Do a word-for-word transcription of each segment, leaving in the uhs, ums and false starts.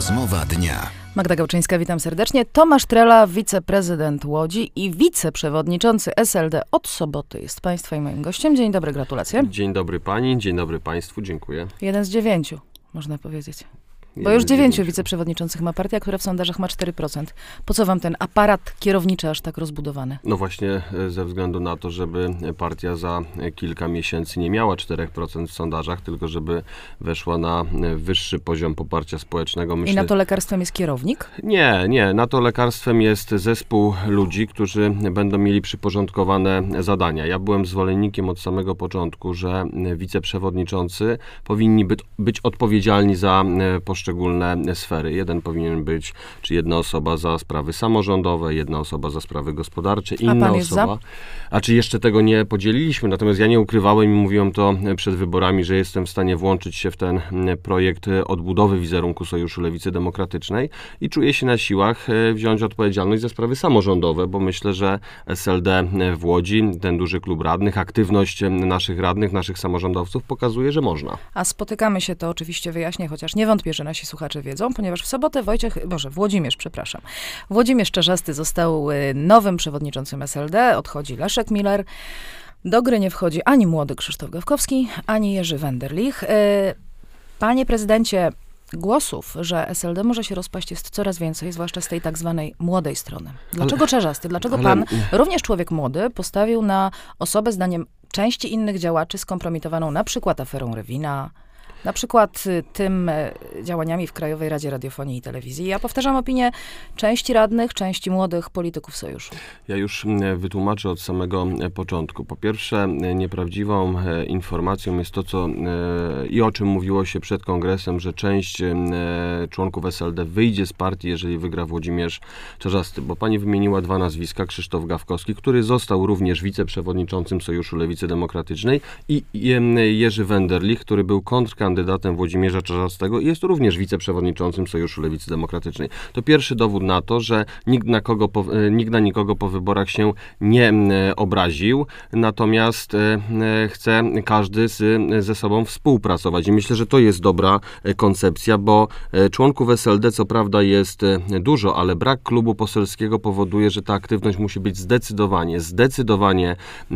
Rozmowa dnia. Magda Gałczyńska, witam serdecznie. Tomasz Trela, wiceprezydent Łodzi i wiceprzewodniczący S L D od soboty jest Państwa i moim gościem. Dzień dobry, gratulacje. Dzień dobry Pani, dzień dobry Państwu, dziękuję. Jeden z dziewięciu, można powiedzieć. Bo Jeden już z dziewięciu dziewięciu. wiceprzewodniczących ma partia, która w sondażach ma cztery procent. Po co wam ten aparat kierowniczy aż tak rozbudowany? No właśnie ze względu na to, żeby partia za kilka miesięcy nie miała cztery procent w sondażach, tylko żeby weszła na wyższy poziom poparcia społecznego. Myślę... I na to lekarstwem jest kierownik? Nie, nie. Na to lekarstwem jest zespół ludzi, którzy będą mieli przyporządkowane zadania. Ja byłem zwolennikiem od samego początku, że wiceprzewodniczący powinni być, być odpowiedzialni za poszczególne poszczególne sfery. Jeden powinien być, czy jedna osoba za sprawy samorządowe, jedna osoba za sprawy gospodarcze, inna A pan jest osoba. za? A czy jeszcze tego nie podzieliliśmy? Natomiast ja nie ukrywałem i mówiłem to przed wyborami, że jestem w stanie włączyć się w ten projekt odbudowy wizerunku Sojuszu Lewicy Demokratycznej i czuję się na siłach wziąć odpowiedzialność za sprawy samorządowe, bo myślę, że S L D w Łodzi, ten duży klub radnych, aktywność naszych radnych, naszych samorządowców pokazuje, że można. A spotykamy się, to oczywiście wyjaśnię, chociaż nie wątpię, że nasi słuchacze wiedzą, ponieważ w sobotę Wojciech, Boże, Włodzimierz, przepraszam, Włodzimierz Czarzasty został nowym przewodniczącym S L D, odchodzi Leszek Miller. Do gry nie wchodzi ani młody Krzysztof Gawkowski, ani Jerzy Wenderlich. Panie prezydencie, głosów, że S L D może się rozpaść, jest coraz więcej, zwłaszcza z tej tak zwanej młodej strony. Dlaczego ale, Czarzasty? Dlaczego ale, pan, również człowiek młody, postawił na osobę, zdaniem części innych działaczy, skompromitowaną na przykład aferą Rewina, na przykład tym działaniami w Krajowej Radzie Radiofonii i Telewizji. Ja powtarzam opinię części radnych, części młodych polityków sojuszu. Ja już wytłumaczę od samego początku. Po pierwsze, nieprawdziwą informacją jest to, co i o czym mówiło się przed kongresem, że część członków S L D wyjdzie z partii, jeżeli wygra Włodzimierz Czarzasty, bo pani wymieniła dwa nazwiska, Krzysztof Gawkowski, który został również wiceprzewodniczącym Sojuszu Lewicy Demokratycznej, i Jerzy Wenderlich, który był kontrkandydatem kandydatem Włodzimierza Czarzastego i jest również wiceprzewodniczącym Sojuszu Lewicy Demokratycznej. To pierwszy dowód na to, że nikt na, kogo po, nikt na nikogo po wyborach się nie obraził, natomiast chce każdy z, ze sobą współpracować. I myślę, że to jest dobra koncepcja, bo członków S L D co prawda jest dużo, ale brak klubu poselskiego powoduje, że ta aktywność musi być zdecydowanie, zdecydowanie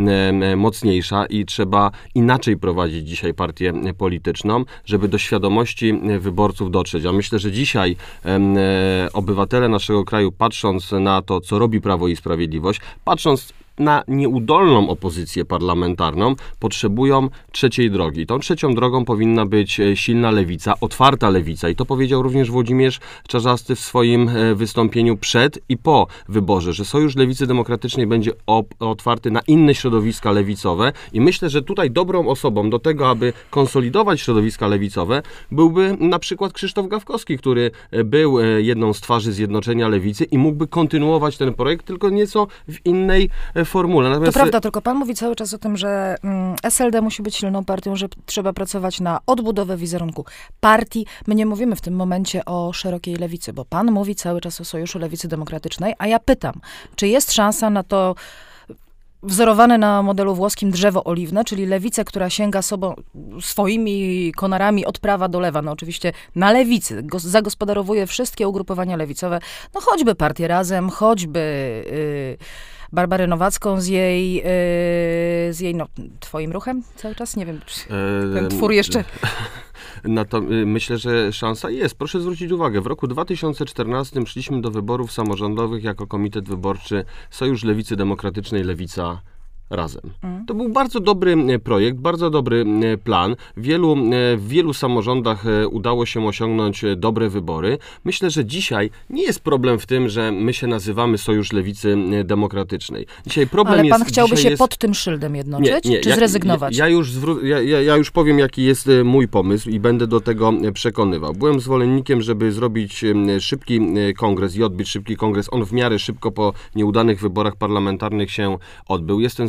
mocniejsza i trzeba inaczej prowadzić dzisiaj partię polityczną, żeby do świadomości wyborców dotrzeć. A myślę, że dzisiaj e, obywatele naszego kraju, patrząc na to, co robi Prawo i Sprawiedliwość, patrząc na nieudolną opozycję parlamentarną, potrzebują trzeciej drogi. Tą trzecią drogą powinna być silna lewica, otwarta lewica. I to powiedział również Włodzimierz Czarzasty w swoim wystąpieniu przed i po wyborze, że Sojusz Lewicy Demokratycznej będzie op- otwarty na inne środowiska lewicowe. I myślę, że tutaj dobrą osobą do tego, aby konsolidować środowiska lewicowe, byłby na przykład Krzysztof Gawkowski, który był jedną z twarzy Zjednoczenia Lewicy i mógłby kontynuować ten projekt, tylko nieco w innej formule. Natomiast... To prawda, tylko pan mówi cały czas o tym, że mm, S L D musi być silną partią, że trzeba pracować na odbudowę wizerunku partii. My nie mówimy w tym momencie o szerokiej lewicy, bo pan mówi cały czas o Sojuszu Lewicy Demokratycznej, a ja pytam, czy jest szansa na to wzorowane na modelu włoskim drzewo oliwne, czyli lewicę, która sięga sobą, swoimi konarami od prawa do lewa, no oczywiście na lewicy, go, zagospodarowuje wszystkie ugrupowania lewicowe, no choćby Partię Razem, choćby yy, Barbarę Nowacką z jej, yy, z jej, no, twoim ruchem cały czas? Nie wiem, czy ten twór jeszcze... No to myślę, że szansa jest. Proszę zwrócić uwagę, w roku dwa tysiące czternastym szliśmy do wyborów samorządowych jako Komitet Wyborczy Sojusz Lewicy Demokratycznej Lewica Razem. To był bardzo dobry projekt, bardzo dobry plan. Wielu, w wielu samorządach udało się osiągnąć dobre wybory. Myślę, że dzisiaj nie jest problem w tym, że my się nazywamy Sojusz Lewicy Demokratycznej. Dzisiaj problem Ale pan jest, chciałby się jest... pod tym szyldem jednoczyć, nie, nie, czy ja, zrezygnować? Ja, ja, już zwró- ja, ja, ja już powiem, jaki jest mój pomysł i będę do tego przekonywał. Byłem zwolennikiem, żeby zrobić szybki kongres i odbyć szybki kongres. On w miarę szybko po nieudanych wyborach parlamentarnych się odbył. Jestem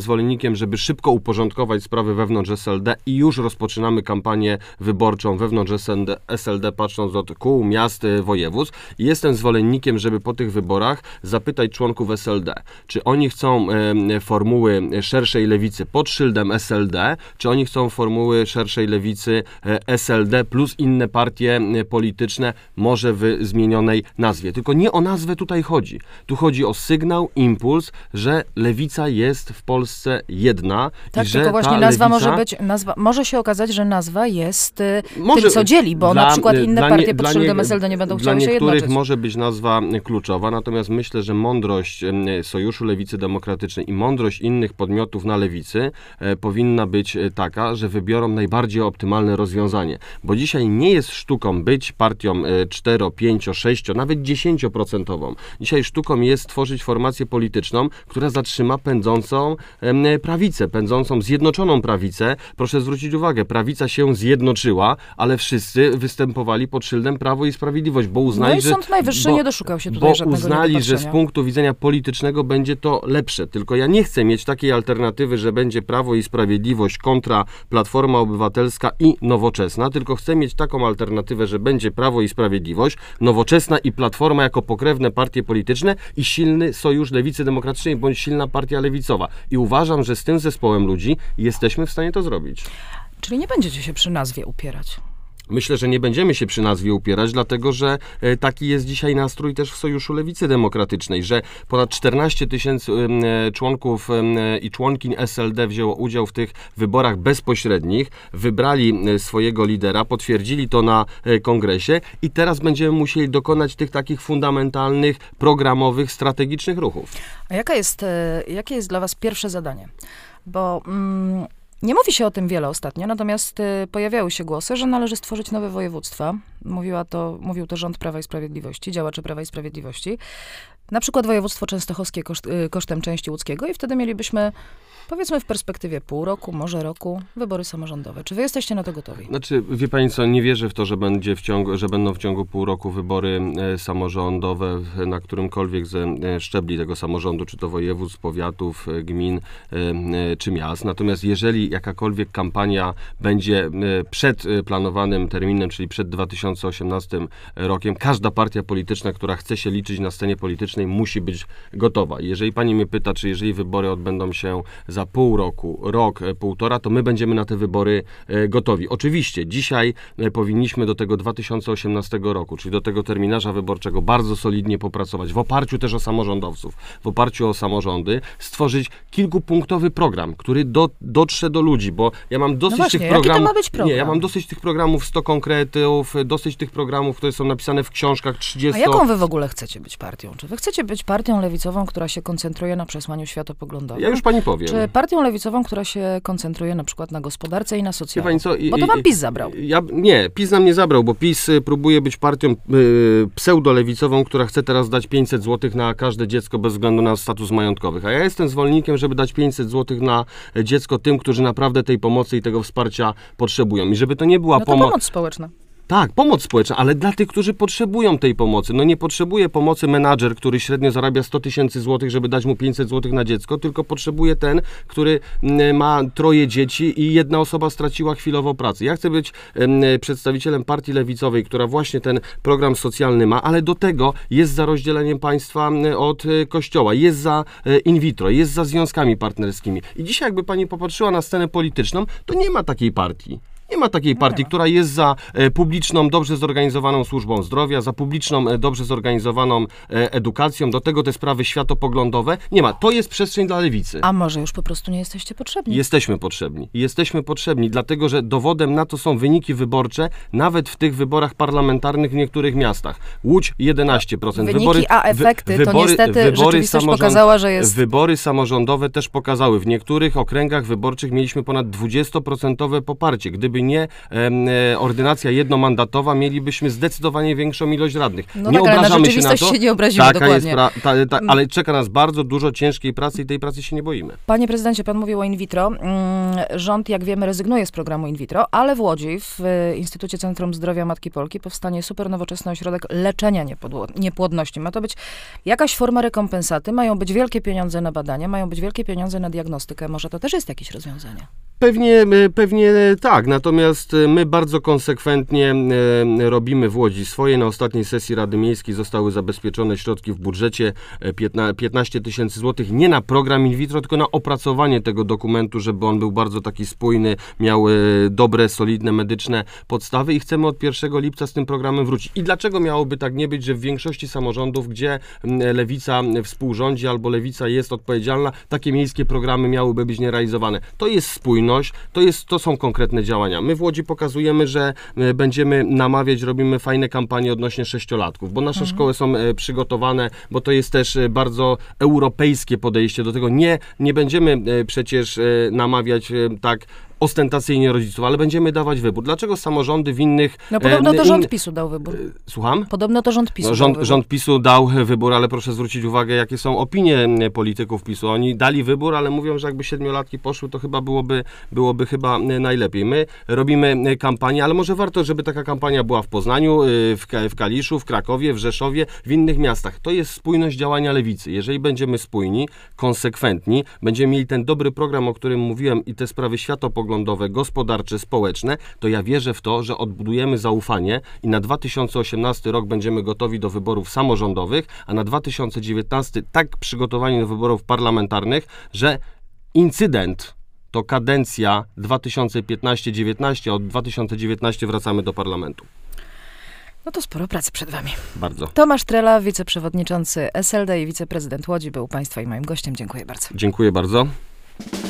zwolennikiem, żeby szybko uporządkować sprawy wewnątrz S L D i już rozpoczynamy kampanię wyborczą wewnątrz S L D, S L D patrząc od kół, miast, województw. I jestem zwolennikiem, żeby po tych wyborach zapytać członków S L D, czy oni chcą e, formuły szerszej lewicy pod szyldem S L D, czy oni chcą formuły szerszej lewicy e, S L D plus inne partie e, polityczne, może w zmienionej nazwie. Tylko nie o nazwę tutaj chodzi. Tu chodzi o sygnał, impuls, że lewica jest w Polsce jedna. Tak, i że tylko właśnie ta nazwa lewica... może być, nazwa, może się okazać, że nazwa jest y, Może- tym, co dzieli, bo dla- na przykład inne dla partie nie- pod dla szyldem nie- S L D nie będą Dla chciały się niektórych jednoczyć. może być nazwa kluczowa, natomiast myślę, że mądrość em, Sojuszu Lewicy Demokratycznej i mądrość innych podmiotów na lewicy e, powinna być e, taka, że wybiorą najbardziej optymalne rozwiązanie. Bo dzisiaj nie jest sztuką być partią e, cztero, pięcio, sześcio, nawet dziesięcioprocentową. Dzisiaj sztuką jest stworzyć formację polityczną, która zatrzyma pędzącą em, prawicę, pędzącą zjednoczoną prawicę. Proszę zwrócić uwagę, prawica się zjednoczyła, ale wszyscy występowali pod szyldem Prawo i Sprawiedliwość, bo uznali, No i że... Sąd Najwyższy bo- nie doszukał się tutaj Bo żadnego uznali, że z niedopatrzenia. punktu widzenia politycznego będzie to lepsze. Tylko ja nie chcę mieć takiej alternatywy, że będzie Prawo i Sprawiedliwość kontra Platforma Obywatelska i Nowoczesna, tylko chcę mieć taką alternatywę, że będzie Prawo i Sprawiedliwość, Nowoczesna i Platforma jako pokrewne partie polityczne i silny sojusz Lewicy Demokratycznej bądź silna partia lewicowa. I uważam, że z tym zespołem ludzi jesteśmy w stanie to zrobić. Czyli nie będziecie się przy nazwie upierać. Myślę, że nie będziemy się przy nazwie upierać, dlatego że e, taki jest dzisiaj nastrój też w Sojuszu Lewicy Demokratycznej, że ponad czternaście tysięcy e, członków e, i członkiń S L D wzięło udział w tych wyborach bezpośrednich, wybrali e, swojego lidera, potwierdzili to na e, kongresie i teraz będziemy musieli dokonać tych takich fundamentalnych, programowych, strategicznych ruchów. A jaka jest, e, jakie jest dla was pierwsze zadanie? Bo mm, nie mówi się o tym wiele ostatnio, natomiast y, pojawiały się głosy, że należy stworzyć nowe województwa. Mówiła to, mówił to rząd Prawa i Sprawiedliwości, działacze Prawa i Sprawiedliwości. Na przykład województwo częstochowskie koszt, y, kosztem części łódzkiego i wtedy mielibyśmy, powiedzmy w perspektywie pół roku, może roku, wybory samorządowe. Czy wy jesteście na to gotowi? Znaczy, wie pani co, nie wierzę w to, że, będzie w ciągu, że będą w ciągu pół roku wybory e, samorządowe w- na którymkolwiek ze e, szczebli tego samorządu, czy to województw, powiatów, e, gmin, e, e, czy miast. Natomiast jeżeli jakakolwiek kampania będzie e, przed e, planowanym terminem, czyli przed dwa tysiące osiemnastym rokiem, każda partia polityczna, która chce się liczyć na scenie politycznej, musi być gotowa. Jeżeli pani mnie pyta, czy jeżeli wybory odbędą się za pół roku, rok, e, półtora, to my będziemy na te wybory e, gotowi. Oczywiście dzisiaj e, powinniśmy do tego dwa tysiące osiemnastego roku, czyli do tego terminarza wyborczego bardzo solidnie popracować, w oparciu też o samorządowców, w oparciu o samorządy, stworzyć kilkupunktowy program, który do, dotrze do ludzi, bo ja mam dosyć No właśnie, tych jaki to programów... ma być program? Nie, ja mam dosyć tych programów sto konkretów, dosyć tych programów, które są napisane w książkach A trzydziestu... jaką wy w ogóle chcecie być partią? Czy wy chcecie być partią lewicową, która się koncentruje na przesłaniu światopoglądowym? Ja już pani powiem. Czy partią lewicową, która się koncentruje na przykład na gospodarce i na Wie socjalu? pani co, i- Bo to i- wam PiS zabrał. Ja, nie, PiS nam nie zabrał, bo PiS y, próbuje być partią y, pseudolewicową, która chce teraz dać pięćset złotych na każde dziecko bez względu na status majątkowych. A ja jestem zwolennikiem, żeby dać pięćset złotych na e, dziecko tym, którzy naprawdę tej pomocy i tego wsparcia potrzebują. I żeby to nie była No to pomoc... pomoc społeczna. Tak, pomoc społeczna, ale dla tych, którzy potrzebują tej pomocy. No nie potrzebuje pomocy menadżer, który średnio zarabia sto tysięcy złotych, żeby dać mu pięćset złotych na dziecko, tylko potrzebuje ten, który mm, ma troje dzieci i jedna osoba straciła chwilowo pracę. Ja chcę być em, przedstawicielem partii lewicowej, która właśnie ten program socjalny ma, ale do tego jest za rozdzieleniem państwa m, od e, kościoła, jest za e, in vitro, jest za związkami partnerskimi. I dzisiaj jakby pani popatrzyła na scenę polityczną, to nie ma takiej partii. Nie ma takiej partii, ma. która jest za e, publiczną, dobrze zorganizowaną służbą zdrowia, za publiczną, e, dobrze zorganizowaną e, edukacją, do tego te sprawy światopoglądowe. Nie ma. To jest przestrzeń dla lewicy. A może już po prostu nie jesteście potrzebni? Jesteśmy potrzebni. Jesteśmy potrzebni, dlatego że dowodem na to są wyniki wyborcze, nawet w tych wyborach parlamentarnych w niektórych miastach. Łódź jedenaście procent. Wyniki, a efekty, to niestety rzeczywistość pokazała, że jest- Wybory samorządowe też pokazały. W niektórych okręgach wyborczych mieliśmy ponad dwudziestoprocentowe poparcie. Gdyby gdyby nie e, ordynacja jednomandatowa, mielibyśmy zdecydowanie większą ilość radnych. No nie tak, ale na obrażamy się na rzeczywistość to. się nie obrazimy, Taka dokładnie. jest pra, ta, ta, ale czeka nas bardzo dużo ciężkiej pracy i tej pracy się nie boimy. Panie prezydencie, pan mówił o in vitro. Rząd, jak wiemy, rezygnuje z programu in vitro, ale w Łodzi, w Instytucie Centrum Zdrowia Matki Polki, powstanie super nowoczesny ośrodek leczenia niepodło- niepłodności. Ma to być jakaś forma rekompensaty, mają być wielkie pieniądze na badania, mają być wielkie pieniądze na diagnostykę. Może to też jest jakieś rozwiązanie? Pewnie, pewnie tak, natomiast my bardzo konsekwentnie robimy w Łodzi swoje. Na ostatniej sesji Rady Miejskiej zostały zabezpieczone środki w budżecie piętnaście tysięcy złotych, nie na program in vitro, tylko na opracowanie tego dokumentu, żeby on był bardzo taki spójny, miał dobre, solidne, medyczne podstawy i chcemy od pierwszego lipca z tym programem wrócić. I dlaczego miałoby tak nie być, że w większości samorządów, gdzie Lewica współrządzi albo Lewica jest odpowiedzialna, takie miejskie programy miałyby być nierealizowane? To jest spójność. To, jest, to są konkretne działania. My w Łodzi pokazujemy, że będziemy namawiać, robimy fajne kampanie odnośnie sześciolatków, bo nasze mhm. szkoły są przygotowane, bo to jest też bardzo europejskie podejście do tego. Nie, nie będziemy przecież namawiać tak ostentacyjnie rodziców, ale będziemy dawać wybór. Dlaczego samorządy w innych... No podobno to in... rząd PiSu dał wybór. Słucham? Podobno to rząd PiSu no, rząd, dał wybór. Rząd PiSu dał wybór, ale proszę zwrócić uwagę, jakie są opinie polityków PiSu. Oni dali wybór, ale mówią, że jakby siedmiolatki poszły, to chyba byłoby, byłoby chyba najlepiej. My robimy kampanię, ale może warto, żeby taka kampania była w Poznaniu, w, w Kaliszu, w Krakowie, w Rzeszowie, w innych miastach. To jest spójność działania Lewicy. Jeżeli będziemy spójni, konsekwentni, będziemy mieli ten dobry program, o którym mówiłem i te sprawy światopoglądowe, gospodarcze, społeczne, to ja wierzę w to, że odbudujemy zaufanie i na dwa tysiące osiemnasty rok będziemy gotowi do wyborów samorządowych, a na dwa tysiące dziewiętnasty tak przygotowani do wyborów parlamentarnych, że incydent to kadencja dwa tysiące piętnaście dziewiętnaście, a od dwa tysiące dziewiętnaście wracamy do parlamentu. No to sporo pracy przed wami. Bardzo. Tomasz Trela, wiceprzewodniczący S L D i wiceprezydent Łodzi był państwa i moim gościem. Dziękuję bardzo. Dziękuję bardzo.